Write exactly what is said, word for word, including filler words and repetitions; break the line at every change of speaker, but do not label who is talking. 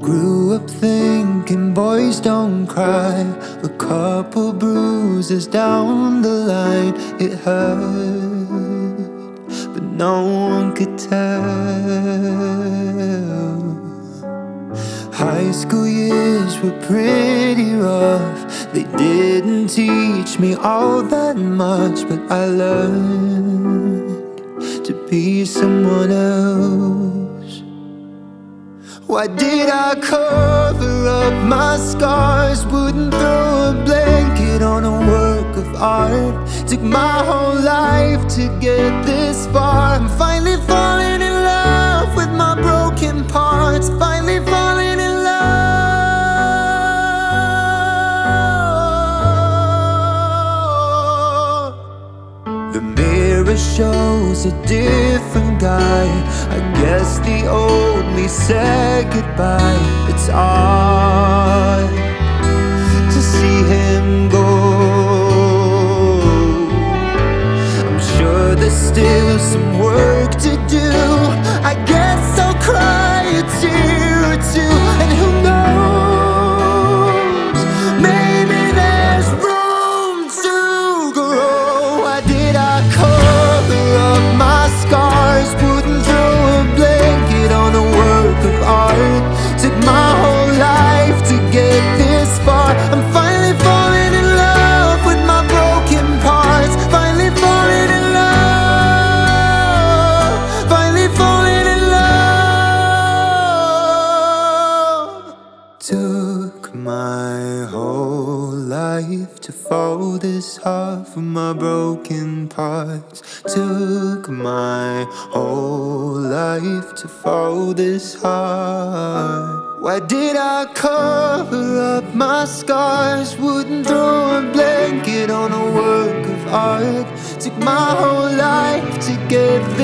Grew up thinking boys don't cry. A couple bruises down the line. It hurt, but no one could tell. High school years were pretty rough. They didn't teach me all that much, but I learned to be someone else. Why did I cover up my scars? Wouldn't throw a blanket on a work of art. Took my whole life to get this far. I'm finally falling in love with my broken parts. Finally falling in love. The mirror shows a different guy. I guess the old me said goodbye. It's odd to see him go. I'm sure there's still some work to do. I guess I'll cry a tear or two. And who knows, maybe there's room to grow. Why did I cover up my scars? Wouldn't throw a blanket on a work of art. Took my whole life to get this far. I'm finally falling in love with my broken parts. Finally falling in love. Finally falling in love. Took my whole life to fall this hard from my broken parts. Took my whole life to fall this hard. Why did I cover up my scars? Wouldn't throw a blanket on a work of art. Took my whole life to get this